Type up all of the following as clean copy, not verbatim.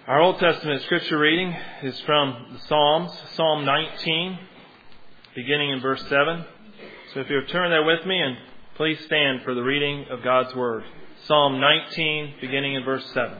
Our Old Testament scripture reading is from the Psalms, Psalm 19, beginning in verse 7. So if you'll turn there with me, and please stand for the reading of God's Word. Psalm 19, beginning in verse 7.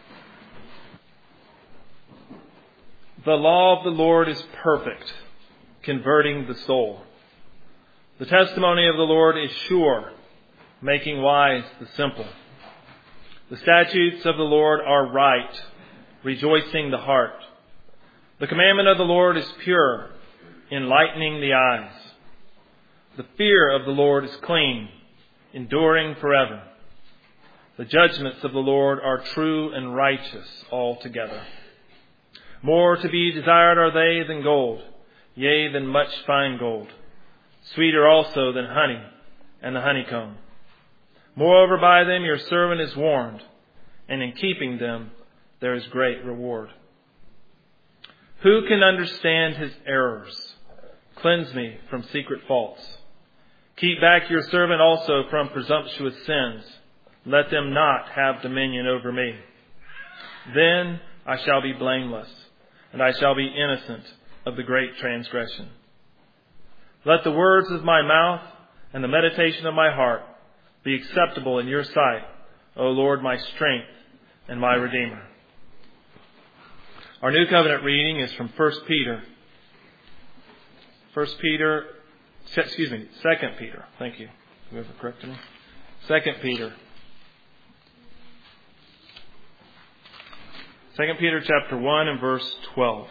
The law of the Lord is perfect, converting the soul. The testimony of the Lord is sure, making wise the simple. The statutes of the Lord are right, rejoicing the heart. The commandment of the Lord is pure, enlightening the eyes. The fear of the Lord is clean, enduring forever. The judgments of the Lord are true and righteous altogether. More to be desired are they than gold, yea, than much fine gold. Sweeter also than honey and the honeycomb. Moreover, by them your servant is warned, and in keeping them there is great reward. Who can understand his errors? Cleanse me from secret faults. Keep back your servant also from presumptuous sins. Let them not have dominion over me. Then I shall be blameless, and I shall be innocent of the great transgression. Let the words of my mouth and the meditation of my heart be acceptable in your sight, O Lord, my strength and my Redeemer. Our New Covenant reading is from 2 Peter. Thank you. Whoever corrected me. 2 Peter. 2 Peter chapter 1 and verse 12.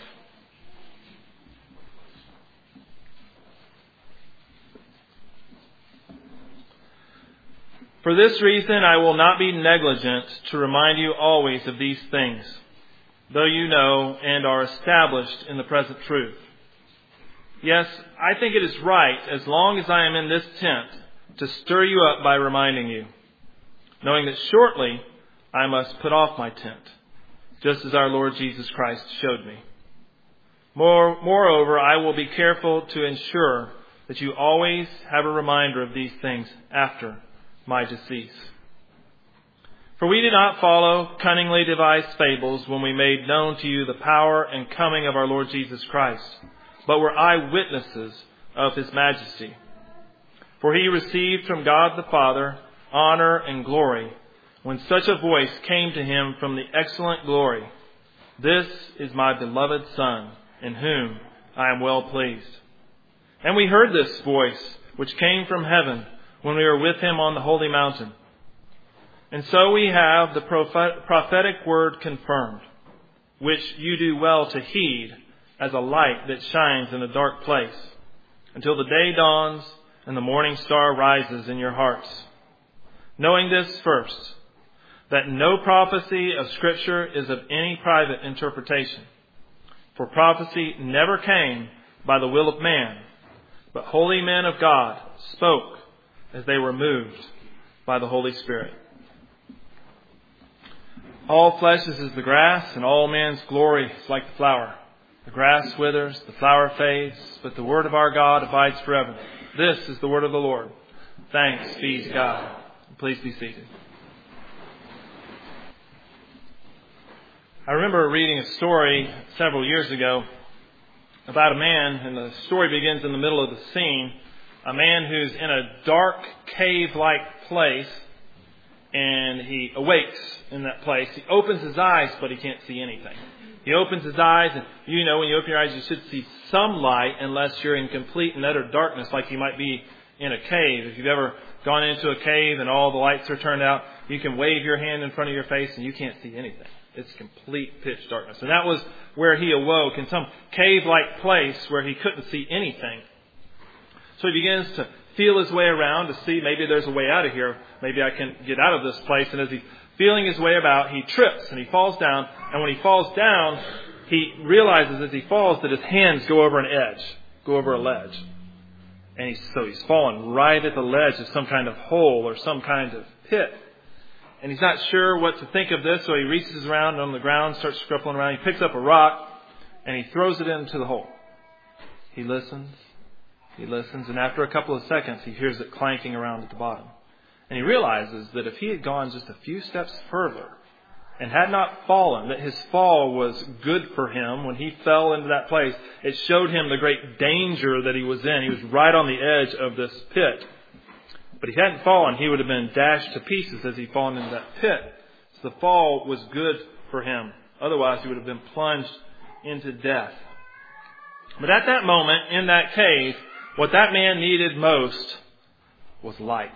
For this reason I will not be negligent to remind you always of these things, though you know and are established in the present truth. Yes, I think it is right, as long as I am in this tent, to stir you up by reminding you, knowing that shortly I must put off my tent, just as our Lord Jesus Christ showed me. Moreover, I will be careful to ensure that you always have a reminder of these things after my decease. For we did not follow cunningly devised fables when we made known to you the power and coming of our Lord Jesus Christ, but were eyewitnesses of his majesty. For he received from God the Father honor and glory when such a voice came to him from the excellent glory, "This is my beloved Son, in whom I am well pleased." And we heard this voice which came from heaven when we were with him on the holy mountain. And so we have the prophetic word confirmed, which you do well to heed as a light that shines in a dark place, until the day dawns and the morning star rises in your hearts. Knowing this first, that no prophecy of Scripture is of any private interpretation. For prophecy never came by the will of man, but holy men of God spoke as they were moved by the Holy Spirit. All flesh is as the grass, and all man's glory is like the flower. The grass withers, the flower fades, but the word of our God abides forever. This is the word of the Lord. Thanks be to God. Please be seated. I remember reading a story several years ago about a man, and the story begins in the middle of the scene. A man who's in a dark cave-like place, and he awakes in that place. He opens his eyes, but he can't see anything. He opens his eyes, and you know when you open your eyes, you should see some light unless you're in complete and utter darkness like you might be in a cave. If you've ever gone into a cave and all the lights are turned out, you can wave your hand in front of your face and you can't see anything. It's complete pitch darkness. And that was where he awoke, in some cave-like place where he couldn't see anything. So he begins to feel his way around to see maybe there's a way out of here. Maybe I can get out of this place. And as he's feeling his way about, he trips and he falls down. And when he falls down, he realizes as he falls that his hands go over an edge, go over a ledge. And he's fallen right at the ledge of some kind of hole or some kind of pit. And he's not sure what to think of this, so he reaches around on the ground, starts scuffling around. He picks up a rock and he throws it into the hole. He listens, and after a couple of seconds, he hears it clanking around at the bottom. And he realizes that if he had gone just a few steps further, and had not fallen, that his fall was good for him when he fell into that place, it showed him the great danger that he was in. He was right on the edge of this pit. But if he hadn't fallen, he would have been dashed to pieces as he fallen into that pit. So the fall was good for him. Otherwise, he would have been plunged into death. But at that moment, in that cave, what that man needed most was light.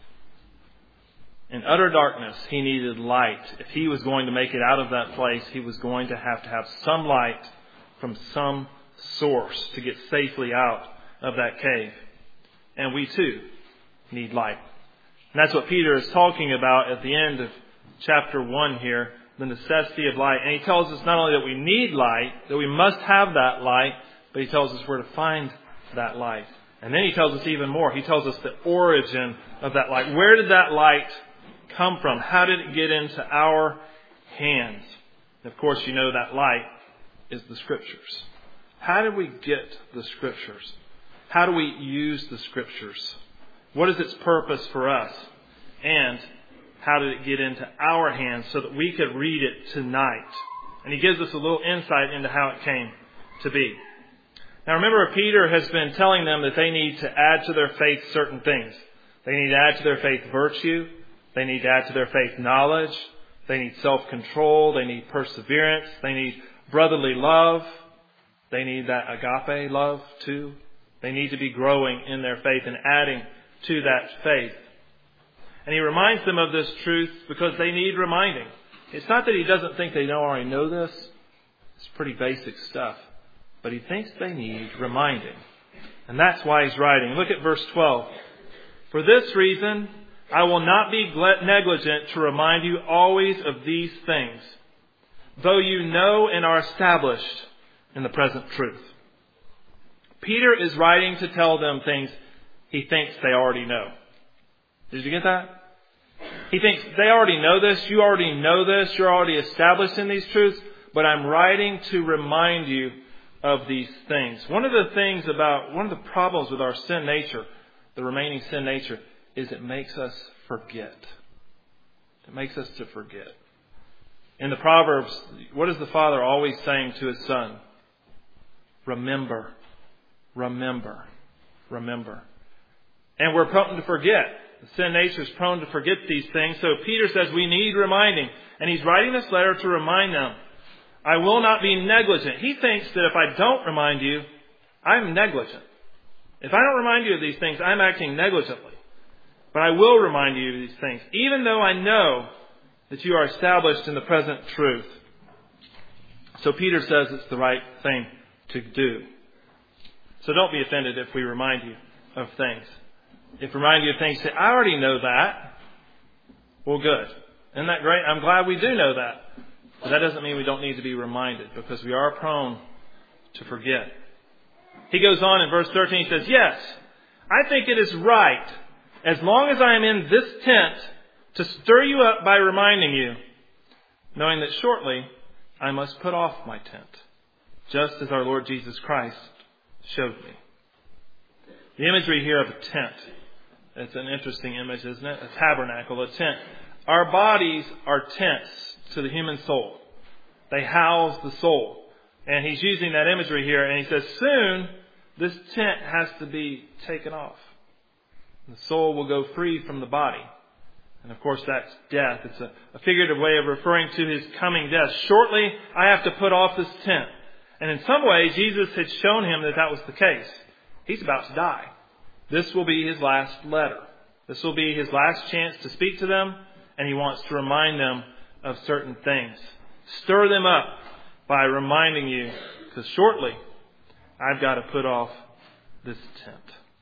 In utter darkness, he needed light. If he was going to make it out of that place, he was going to have some light from some source to get safely out of that cave. And we too need light. And that's what Peter is talking about at the end of chapter 1 here, the necessity of light. And he tells us not only that we need light, that we must have that light, but he tells us where to find that light. And then he tells us even more. He tells us the origin of that light. Where did that light come from? How did it get into our hands? And of course, you know that light is the Scriptures. How did we get the Scriptures? How do we use the Scriptures? What is its purpose for us? And how did it get into our hands so that we could read it tonight? And he gives us a little insight into how it came to be. Now remember, Peter has been telling them that they need to add to their faith certain things. They need to add to their faith virtue. They need to add to their faith knowledge. They need self-control. They need perseverance. They need brotherly love. They need that agape love too. They need to be growing in their faith and adding to that faith. And he reminds them of this truth because they need reminding. It's not that he doesn't think they already know this. It's pretty basic stuff. But he thinks they need reminding. And that's why he's writing. Look at verse 12. For this reason, I will not be negligent to remind you always of these things, though you know and are established in the present truth. Peter is writing to tell them things he thinks they already know. Did you get that? He thinks they already know this. You already know this. You're already established in these truths. But I'm writing to remind you of these things. One of the problems with our sin nature, the remaining sin nature, is it makes us forget. It makes us to forget. In the Proverbs, what is the father always saying to his son? Remember, remember, remember. And we're prone to forget. The sin nature is prone to forget these things. So Peter says we need reminding. And he's writing this letter to remind them. I will not be negligent. He thinks that if I don't remind you, I'm negligent. If I don't remind you of these things, I'm acting negligently. But I will remind you of these things, even though I know that you are established in the present truth. So Peter says it's the right thing to do. So don't be offended if we remind you of things. If we remind you of things, say, I already know that. Well, good. Isn't that great? I'm glad we do know that. But that doesn't mean we don't need to be reminded, because we are prone to forget. He goes on in verse 13, he says, yes, I think it is right, as long as I am in this tent, to stir you up by reminding you, knowing that shortly I must put off my tent, just as our Lord Jesus Christ showed me. The imagery here of a tent, it's an interesting image, isn't it? A tabernacle, a tent. Our bodies are tents to the human soul. They house the soul. And he's using that imagery here, and he says, soon this tent has to be taken off. The soul will go free from the body. And of course that's death. It's a figurative way of referring to his coming death. Shortly I have to put off this tent. And in some way Jesus had shown him that that was the case. He's about to die. This will be his last letter. This will be his last chance to speak to them, and he wants to remind them of certain things. Stir them up by reminding you, because shortly I've got to put off this tent.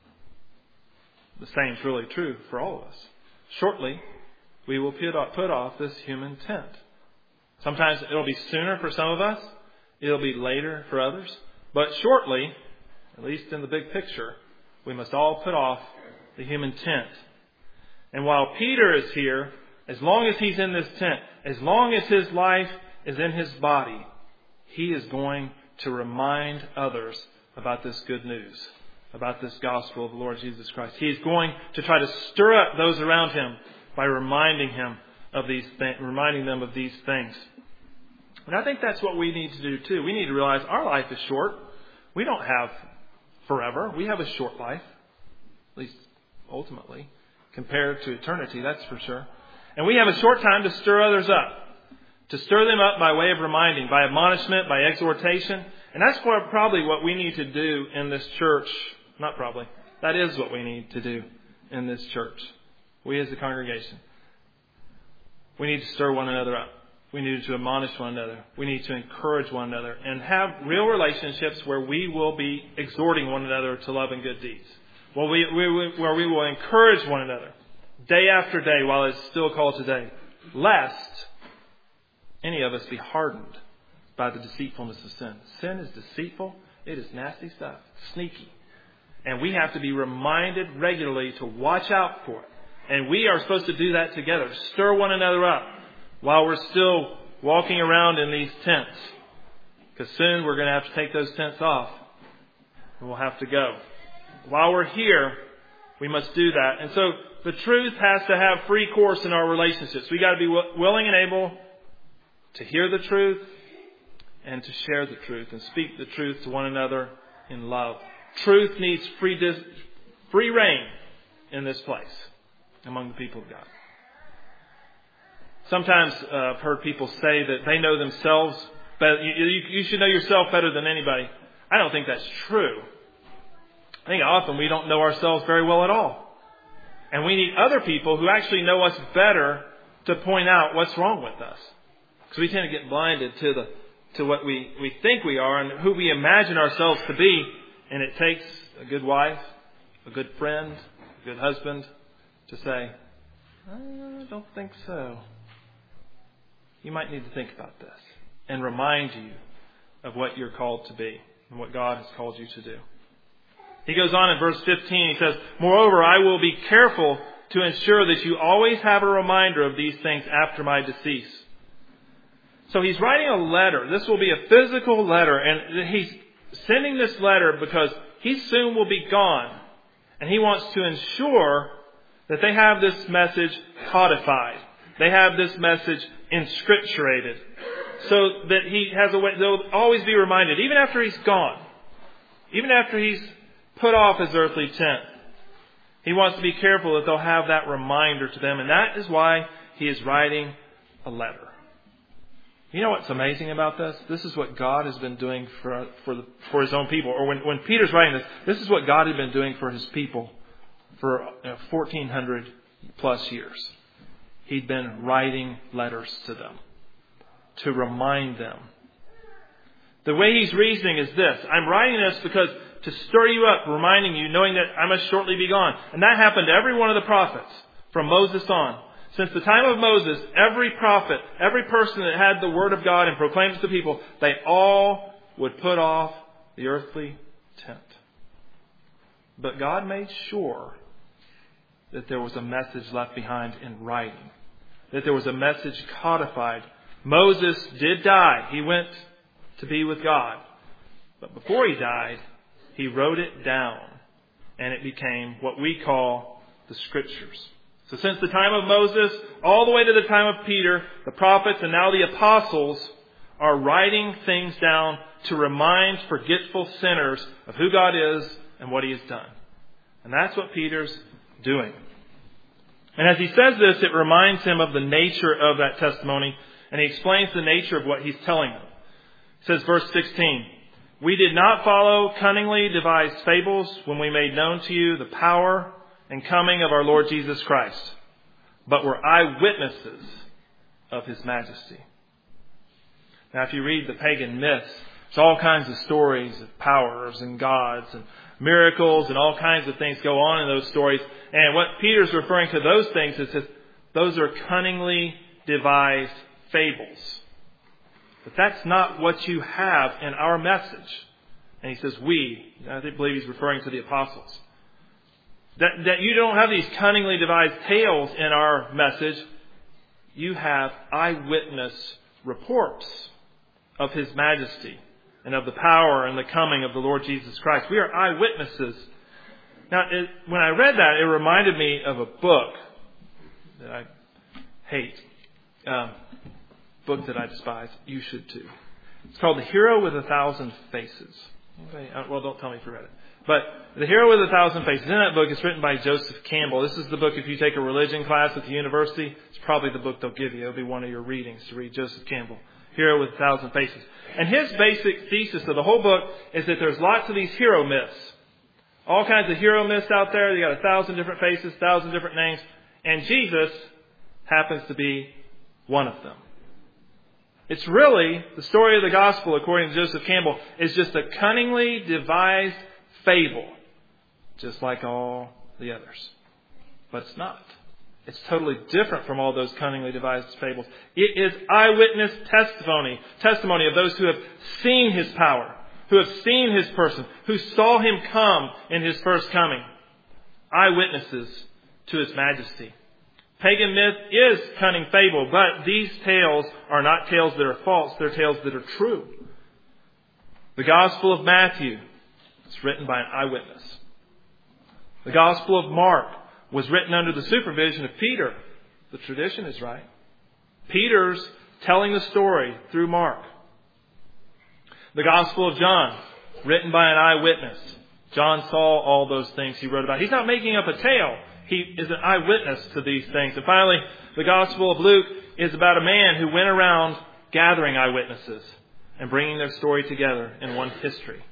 The same is really true for all of us. Shortly we will put off this human tent. Sometimes it'll be sooner for some of us. It'll be later for others. But shortly, at least in the big picture, we must all put off the human tent. And while Peter is here, as long as he's in this tent, as long as his life is in his body, he is going to remind others about this good news, about this gospel of the Lord Jesus Christ. He is going to try to stir up those around him by reminding him of these things, reminding them of these things. And I think that's what we need to do too. We need to realize our life is short. We don't have forever. We have a short life, at least ultimately, compared to eternity, that's for sure. And we have a short time to stir others up. To stir them up by way of reminding, by admonishment, by exhortation. And that's probably what we need to do in this church. Not probably. That is what we need to do in this church. We as a congregation. We need to stir one another up. We need to admonish one another. We need to encourage one another. And have real relationships where we will be exhorting one another to love and good deeds. Where we will encourage one another day after day while it's still called today. Lest any of us be hardened by the deceitfulness of sin. Sin is deceitful. It is nasty stuff. Sneaky. And we have to be reminded regularly to watch out for it. And we are supposed to do that together. Stir one another up while we're still walking around in these tents. Because soon we're going to have to take those tents off. And we'll have to go. While we're here, we must do that. And so the truth has to have free course in our relationships. We got to be willing and able to hear the truth and to share the truth and speak the truth to one another in love. Truth needs free reign in this place among the people of God. Sometimes I've heard people say that they know themselves better. You should know yourself better than anybody. I don't think that's true. I think often we don't know ourselves very well at all. And we need other people who actually know us better to point out what's wrong with us. Because we tend to get blinded to what we think we are and who we imagine ourselves to be. And it takes a good wife, a good friend, a good husband to say, I don't think so. You might need to think about this and remind you of what you're called to be and what God has called you to do. He goes on in verse 15, he says, Moreover, I will be careful to ensure that you always have a reminder of these things after my decease. So he's writing a letter. This will be a physical letter. And he's sending this letter because he soon will be gone. And he wants to ensure that they have this message codified. They have this message inscripturated. So that he has a way, they'll always be reminded, even after he's gone. Even after he's put off his earthly tent. He wants to be careful that they'll have that reminder to them. And that is why he is writing a letter. You know what's amazing about this? This is what God has been doing for his own people. Or when Peter's writing this is what God had been doing for his people for 1,400 plus years. He'd been writing letters to them to remind them. The way he's reasoning is this. I'm writing this because to stir you up, reminding you, knowing that I must shortly be gone. And that happened to every one of the prophets from Moses on. Since the time of Moses, every prophet, every person that had the word of God and proclaimed it to people, they all would put off the earthly tent. But God made sure that there was a message left behind in writing. That there was a message codified. Moses did die. He went to be with God. But before he died, he wrote it down. And it became what we call the Scriptures. So since the time of Moses, all the way to the time of Peter, the prophets and now the apostles are writing things down to remind forgetful sinners of who God is and what he has done. And that's what Peter's doing. And as he says this, it reminds him of the nature of that testimony. And he explains the nature of what he's telling them. It says, verse 16, We did not follow cunningly devised fables when we made known to you the power and coming of our Lord Jesus Christ, but were eyewitnesses of his majesty. Now, if you read the pagan myths, there's all kinds of stories of powers and gods and miracles and all kinds of things go on in those stories. And what Peter's referring to those things is that those are cunningly devised fables. But that's not what you have in our message. And he says we. I believe he's referring to the apostles. That you don't have these cunningly devised tales in our message. You have eyewitness reports of his majesty and of the power and the coming of the Lord Jesus Christ. We are eyewitnesses. Now, when I read that, it reminded me of a book that I hate. book that I despise. You should too. It's called The Hero with a Thousand Faces. Okay. Well, don't tell me if you read it. But The Hero with a Thousand Faces. In that book, it's written by Joseph Campbell. This is the book, if you take a religion class at the university, it's probably the book they'll give you. It'll be one of your readings to read Joseph Campbell. Hero with a Thousand Faces. And his basic thesis of the whole book is that there's lots of these hero myths. All kinds of hero myths out there. You got 1,000 different faces, 1,000 different names. And Jesus happens to be one of them. It's really, the story of the gospel, according to Joseph Campbell, is just a cunningly devised fable, just like all the others. But it's not. It's totally different from all those cunningly devised fables. It is eyewitness testimony of those who have seen His power, who have seen His person, who saw Him come in His first coming. Eyewitnesses to His majesty. Pagan myth is cunning fable, but these tales are not tales that are false. They're tales that are true. The Gospel of Matthew is written by an eyewitness. The Gospel of Mark was written under the supervision of Peter. The tradition is right. Peter's telling the story through Mark. The Gospel of John, written by an eyewitness. John saw all those things he wrote about. He's not making up a tale. He is an eyewitness to these things. And finally, the Gospel of Luke is about a man who went around gathering eyewitnesses and bringing their story together in one history.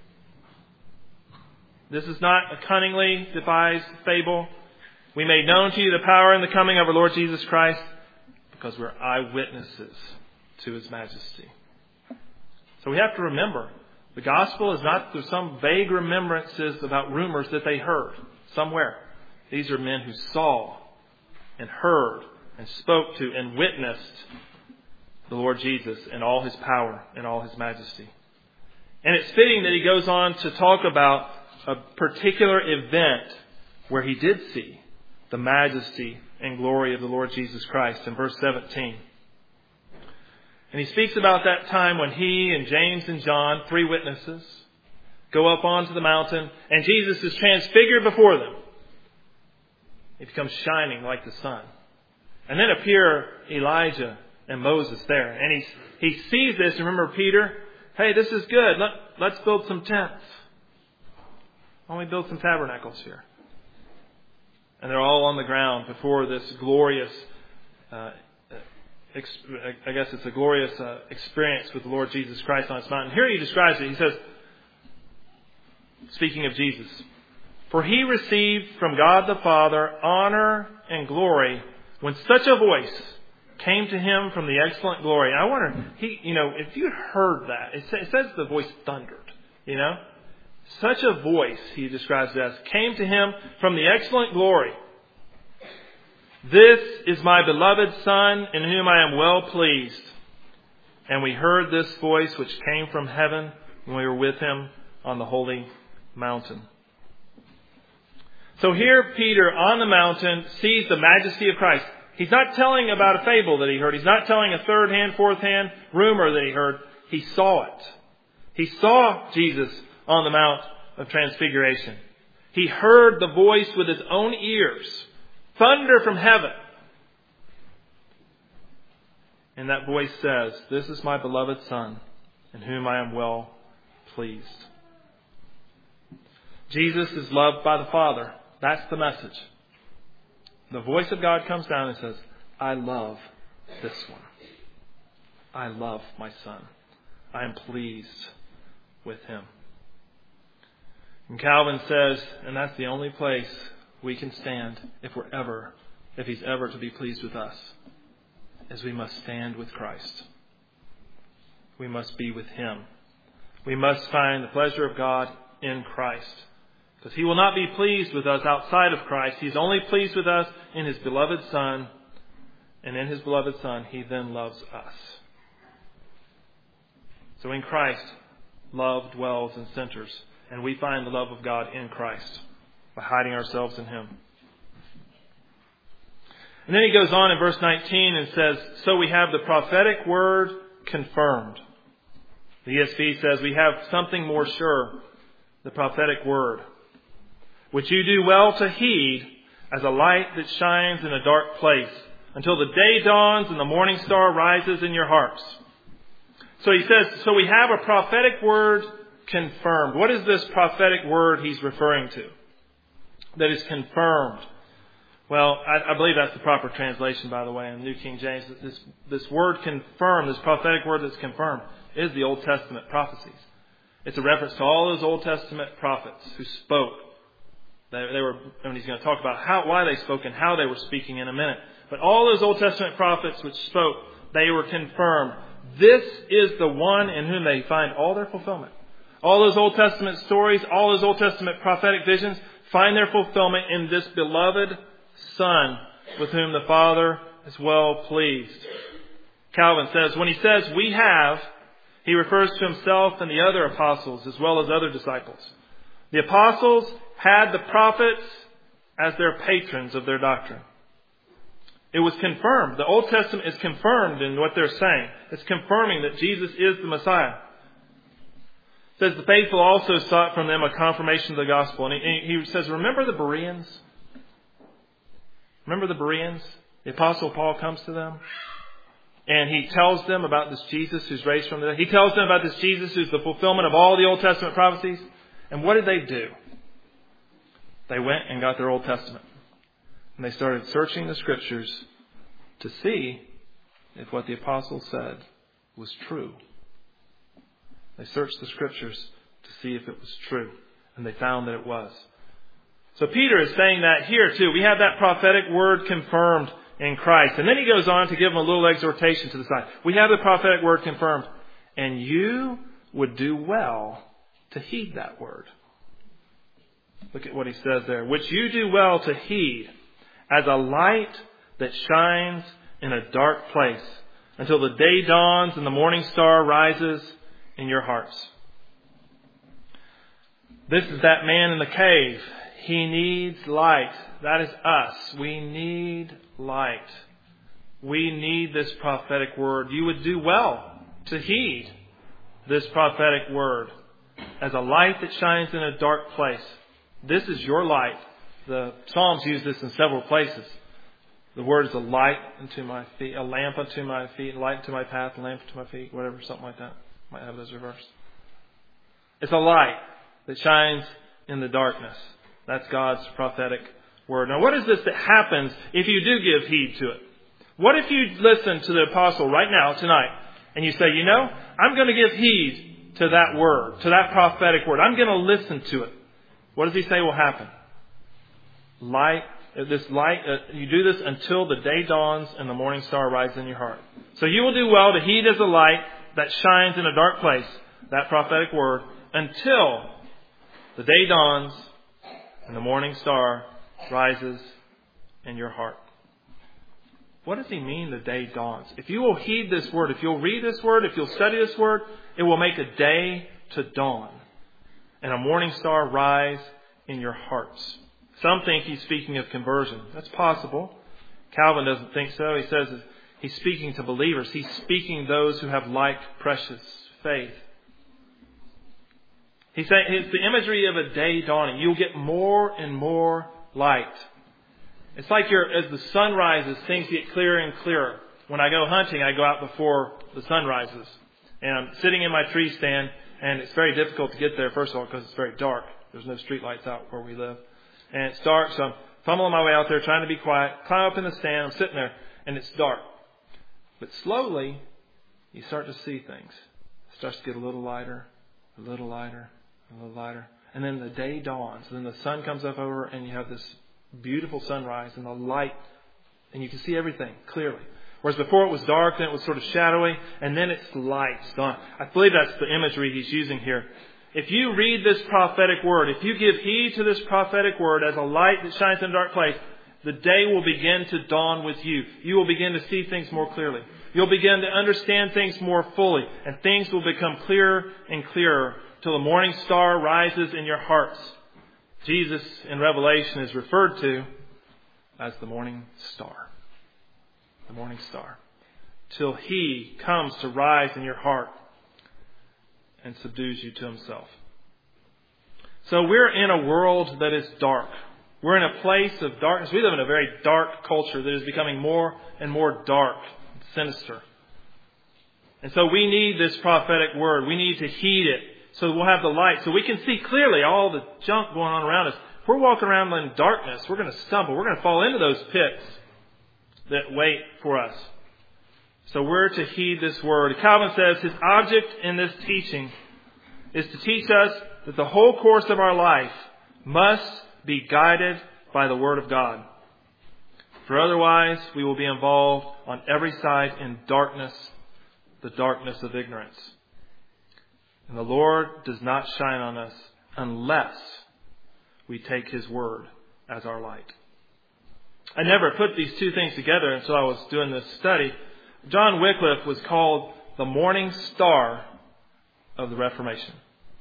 This is not a cunningly devised fable. We made known to you the power and the coming of our Lord Jesus Christ because we're eyewitnesses to His majesty. So we have to remember, the gospel is not through some vague remembrances about rumors that they heard somewhere. These are men who saw and heard and spoke to and witnessed the Lord Jesus in all His power and all His majesty. And it's fitting that he goes on to talk about a particular event where he did see the majesty and glory of the Lord Jesus Christ in verse 17. And he speaks about that time when he and James and John, 3 witnesses, go up onto the mountain and Jesus is transfigured before them. He becomes shining like the sun. And then appear Elijah and Moses there. And he sees this. Remember Peter? Hey, this is good. Let's build some tents. Why don't we build some tabernacles here? And they're all on the ground before this glorious, I guess it's a glorious experience with the Lord Jesus Christ on this mountain. Here he describes it. He says, speaking of Jesus, for He received from God the Father honor and glory when such a voice came to Him from the excellent glory. And I wonder, if you heard that, it says the voice thundered, Such a voice, he describes it as, came to Him from the excellent glory. This is my beloved Son, in whom I am well pleased. And we heard this voice which came from heaven when we were with Him on the holy mountain. So here Peter on the mountain sees the majesty of Christ. He's not telling about a fable that he heard. He's not telling a third-hand, fourth-hand rumor that he heard. He saw it. He saw Jesus on the Mount of Transfiguration. He heard the voice with his own ears, thunder from heaven. And that voice says, this is my beloved Son, in whom I am well pleased. Jesus is loved by the Father. That's the message. The voice of God comes down and says, I love this one. I love my Son. I am pleased with him. And Calvin says, and that's the only place we can stand if He's ever to be pleased with us, is we must stand with Christ. We must be with Him. We must find the pleasure of God in Christ. Because He will not be pleased with us outside of Christ. He's only pleased with us in His beloved Son. And in His beloved Son, He then loves us. So in Christ, love dwells and centers. And we find the love of God in Christ by hiding ourselves in Him. And then he goes on in verse 19 and says, so we have the prophetic word confirmed. The ESV says we have something more sure, the prophetic word, which you do well to heed as a light that shines in a dark place until the day dawns and the morning star rises in your hearts. So he says, so we have a prophetic word confirmed. What is this prophetic word he's referring to? That is confirmed. Well, I believe that's the proper translation, by the way, in New King James. This word confirmed, this prophetic word that's confirmed, is the Old Testament prophecies. It's a reference to all those Old Testament prophets who spoke. They were, and he's going to talk about why they spoke and how they were speaking in a minute. But all those Old Testament prophets which spoke, they were confirmed. This is the one in whom they find all their fulfillment. All those Old Testament stories, all those Old Testament prophetic visions find their fulfillment in this beloved Son with whom the Father is well pleased. Calvin says, when he says we have, he refers to himself and the other apostles as well as other disciples. The apostles had the prophets as their patrons of their doctrine. It was confirmed. The Old Testament is confirmed in what they're saying. It's confirming that Jesus is the Messiah. It says the faithful also sought from them a confirmation of the gospel. And he says, remember the Bereans? Remember the Bereans? The Apostle Paul comes to them and he tells them about this Jesus who's raised from the dead. He tells them about this Jesus who's the fulfillment of all the Old Testament prophecies. And what did they do? They went and got their Old Testament. And they started searching the Scriptures to see if what the Apostle said was true. They searched the Scriptures to see if it was true. And they found that it was. So Peter is saying that here too. We have that prophetic word confirmed in Christ. And then he goes on to give them a little exhortation to the side. We have the prophetic word confirmed. And you would do well to heed that word. Look at what he says there. Which you do well to heed as a light that shines in a dark place until the day dawns and the morning star rises in your hearts. This is that man in the cave. He needs light. That is us. We need light. We need this prophetic word. You would do well to heed this prophetic word as a light that shines in a dark place. This is your light. The Psalms use this in several places. The word is a light unto my feet, a lamp unto my feet, a light unto my path, a lamp unto my feet, whatever, something like that. Might have those reversed. It's a light that shines in the darkness. That's God's prophetic word. Now, what is this that happens if you do give heed to it? What if you listen to the apostle right now, tonight, and you say, I'm going to give heed to that word, to that prophetic word. I'm going to listen to it. What does he say will happen? You do this until the day dawns and the morning star rises in your heart. So you will do well to heed as a light that shines in a dark place, that prophetic word, until the day dawns and the morning star rises in your heart. What does he mean the day dawns? If you will heed this word, if you'll read this word, if you'll study this word, it will make a day to dawn and a morning star rise in your hearts. Some think he's speaking of conversion. That's possible. Calvin doesn't think so. He says he's speaking to believers. He's speaking those who have like precious faith. He's saying it's the imagery of a day dawning. You'll get more and more light. It's like as the sun rises, things get clearer and clearer. When I go hunting, I go out before the sun rises. And I'm sitting in my tree stand, and it's very difficult to get there, first of all, because it's very dark. There's no street lights out where we live. And it's dark, so I'm fumbling my way out there, trying to be quiet. Climb up in the stand, I'm sitting there, and it's dark. But slowly, you start to see things. It starts to get a little lighter, a little lighter, a little lighter. And then the day dawns, and then the sun comes up over, and you have this beautiful sunrise and the light, and you can see everything clearly. Whereas before it was dark, then it was sort of shadowy, and then it's light. So I believe that's the imagery he's using here. If you read this prophetic word, if you give heed to this prophetic word as a light that shines in a dark place, the day will begin to dawn with you. You will begin to see things more clearly. You'll begin to understand things more fully, and things will become clearer and clearer till the morning star rises in your hearts. Jesus in Revelation is referred to as the morning star. The morning star. Till he comes to rise in your heart and subdues you to himself. So we're in a world that is dark. We're in a place of darkness. We live in a very dark culture that is becoming more and more dark, sinister. And so we need this prophetic word. We need to heed it so that we'll have the light, so we can see clearly all the junk going on around us. If we're walking around in darkness, we're going to stumble. We're going to fall into those pits that wait for us. So we're to heed this word. Calvin says his object in this teaching is to teach us that the whole course of our life must be guided by the Word of God. For otherwise, we will be involved on every side in darkness, the darkness of ignorance. And the Lord does not shine on us unless we take His Word as our light. I never put these two things together until I was doing this study. John Wycliffe was called the morning star of the Reformation.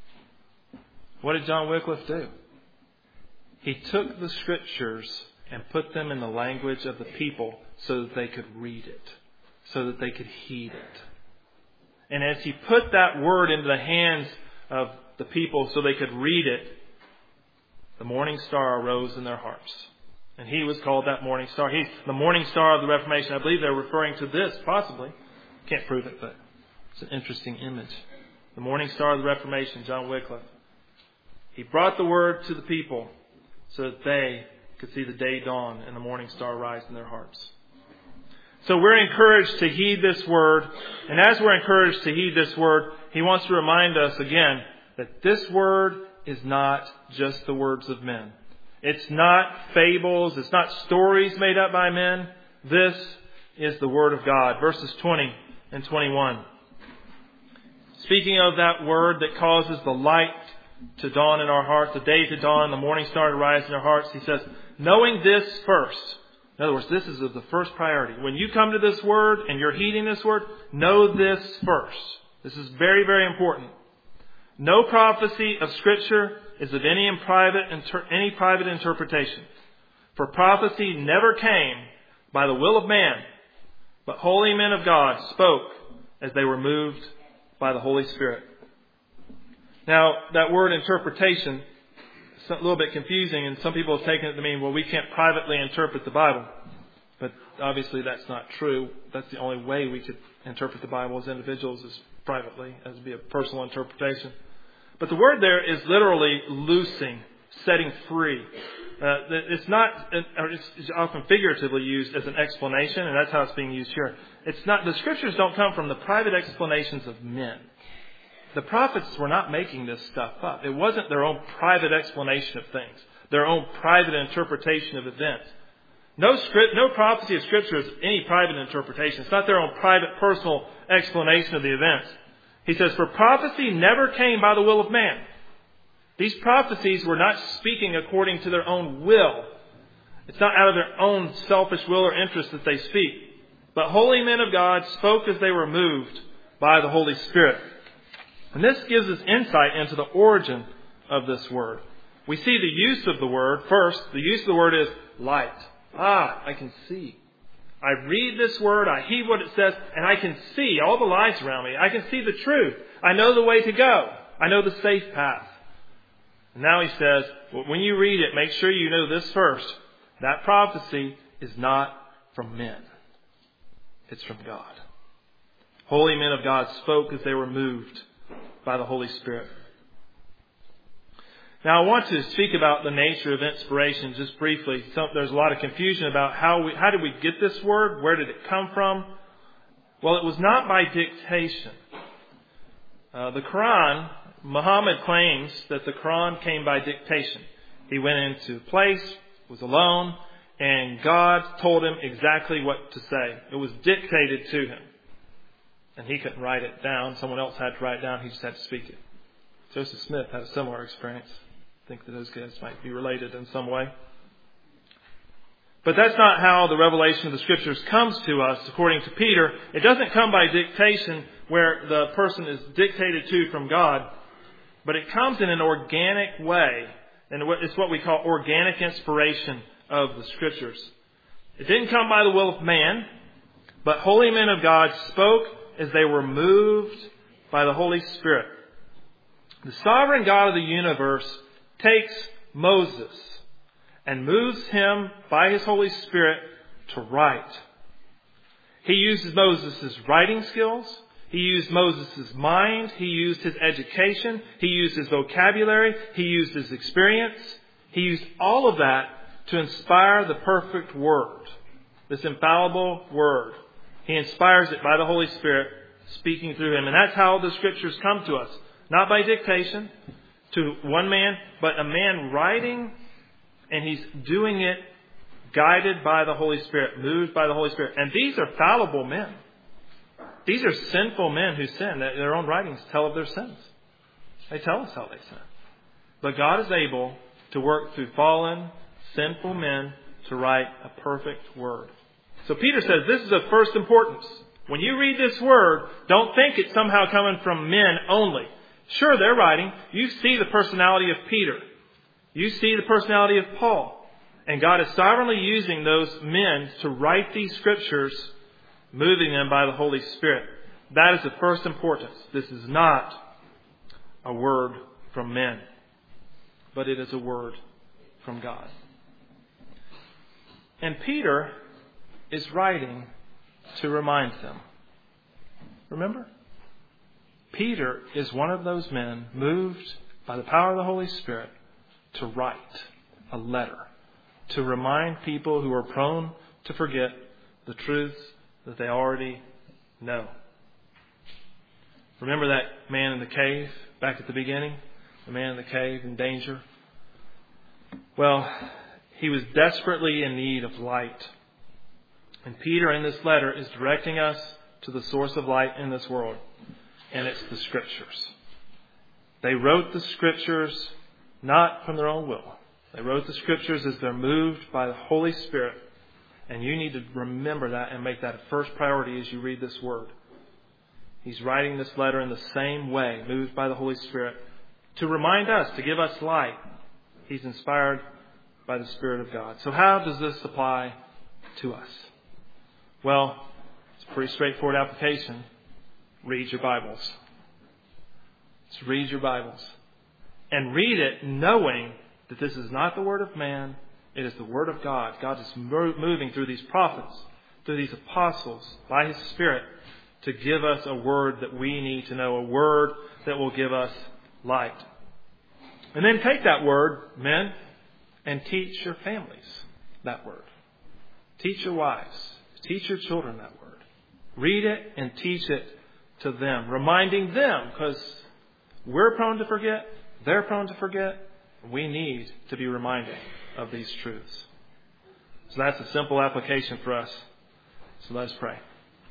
What did John Wycliffe do? He took the Scriptures and put them in the language of the people so that they could read it, so that they could heed it. And as he put that word into the hands of the people so they could read it, the morning star arose in their hearts. And he was called that morning star. He's the morning star of the Reformation. I believe they're referring to this, possibly. Can't prove it, but it's an interesting image. The morning star of the Reformation, John Wycliffe. He brought the word to the people so that they could see the day dawn and the morning star rise in their hearts. So we're encouraged to heed this word. And as we're encouraged to heed this word, he wants to remind us again that this word is not just the words of men. It's not fables. It's not stories made up by men. This is the Word of God. Verses 20 and 21. Speaking of that word that causes the light to dawn in our hearts, the day to dawn, the morning star to rise in our hearts, he says, knowing this first. In other words, this is of the first priority. When you come to this word and you're heeding this word, know this first. This is very, very important. No prophecy of Scripture is of any private interpretation. For prophecy never came by the will of man, but holy men of God spoke as they were moved by the Holy Spirit. Now, that word interpretation is a little bit confusing, and some people have taken it to mean, well, we can't privately interpret the Bible. But obviously that's not true. That's the only way we could interpret the Bible as individuals, is privately, as be a personal interpretation. But the word there is literally loosing, setting free. It's not, it's often figuratively used as an explanation, and that's how it's being used here. It's not, the Scriptures don't come from the private explanations of men. The prophets were not making this stuff up. It wasn't their own private explanation of things, their own private interpretation of events. No prophecy of Scripture is any private interpretation. It's not their own private, personal explanation of the events. He says, for prophecy never came by the will of man. These prophecies were not speaking according to their own will. It's not out of their own selfish will or interest that they speak. But holy men of God spoke as they were moved by the Holy Spirit. And this gives us insight into the origin of this word. We see the use of the word. First, the use of the word is light. I can see. I read this word, I heed what it says, and I can see all the lights around me. I can see the truth. I know the way to go. I know the safe path. And now he says, well, when you read it, make sure you know this first. That prophecy is not from men. It's from God. Holy men of God spoke as they were moved by the Holy Spirit. Now I want to speak about the nature of inspiration just briefly. There's a lot of confusion about how did we get this word? Where did it come from? Well, it was not by dictation. The Quran, Muhammad claims that the Quran came by dictation. He went into a place, was alone, and God told him exactly what to say. It was dictated to him. And he couldn't write it down. Someone else had to write it down. He just had to speak it. Joseph Smith had a similar experience. I think that those guys might be related in some way. But that's not how the revelation of the Scriptures comes to us, according to Peter. It doesn't come by dictation where the person is dictated to from God, but it comes in an organic way. And it's what we call organic inspiration of the Scriptures. It didn't come by the will of man, but holy men of God spoke as they were moved by the Holy Spirit. The sovereign God of the universe takes Moses and moves him by his Holy Spirit to write. He uses Moses' writing skills. He used Moses' mind. He used his education. He used his vocabulary. He used his experience. He used all of that to inspire the perfect Word, this infallible Word. He inspires it by the Holy Spirit speaking through him. And that's how the Scriptures come to us. Not by dictation to one man, but a man writing, and he's doing it guided by the Holy Spirit, moved by the Holy Spirit. And these are fallible men. These are sinful men who sin. Their own writings tell of their sins. They tell us how they sin. But God is able to work through fallen, sinful men to write a perfect Word. So Peter says this is of first importance. When you read this Word, don't think it's somehow coming from men only. Sure, they're writing. You see the personality of Peter. You see the personality of Paul. And God is sovereignly using those men to write these Scriptures, moving them by the Holy Spirit. That is of first importance. This is not a word from men, but it is a word from God. And Peter is writing to remind them. Remember? Peter is one of those men moved by the power of the Holy Spirit to write a letter, to remind people who are prone to forget the truths that they already know. Remember that man in the cave back at the beginning? The man in the cave in danger? Well, he was desperately in need of light. And Peter in this letter is directing us to the source of light in this world. And it's the Scriptures. They wrote the Scriptures not from their own will. They wrote the Scriptures as they're moved by the Holy Spirit. And you need to remember that and make that a first priority as you read this Word. He's writing this letter in the same way, moved by the Holy Spirit, to remind us, to give us light. He's inspired by the Spirit of God. So how does this apply to us? Well, it's a pretty straightforward application. Read your Bibles. Just read your Bibles. And read it knowing that this is not the word of man. It is the word of God. God is moving through these prophets, through these apostles, by His Spirit, to give us a word that we need to know, a word that will give us light. And then take that word, men, and teach your families that word. Teach your wives. Teach your children that word. Read it and teach it to them, reminding them, because we're prone to forget, they're prone to forget. We need to be reminded of these truths. So that's a simple application for us. So let's pray.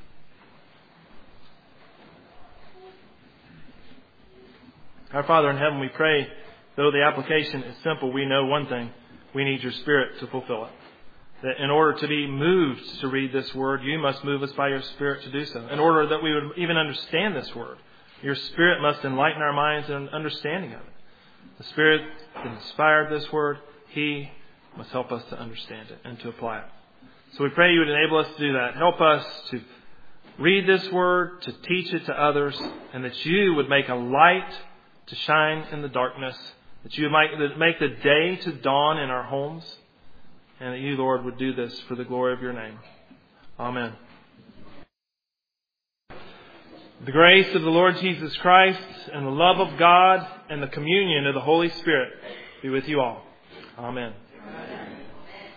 Our Father in heaven, we pray, though the application is simple, we know one thing. We need your Spirit to fulfill it. That in order to be moved to read this word, you must move us by your Spirit to do so. In order that we would even understand this word, your Spirit must enlighten our minds and understanding of it. The Spirit that inspired this word, He must help us to understand it and to apply it. So we pray you would enable us to do that. Help us to read this word, to teach it to others, and that you would make a light to shine in the darkness, that you might make the day to dawn in our homes, and that you, Lord, would do this for the glory of your name. Amen. The grace of the Lord Jesus Christ and the love of God and the communion of the Holy Spirit be with you all. Amen.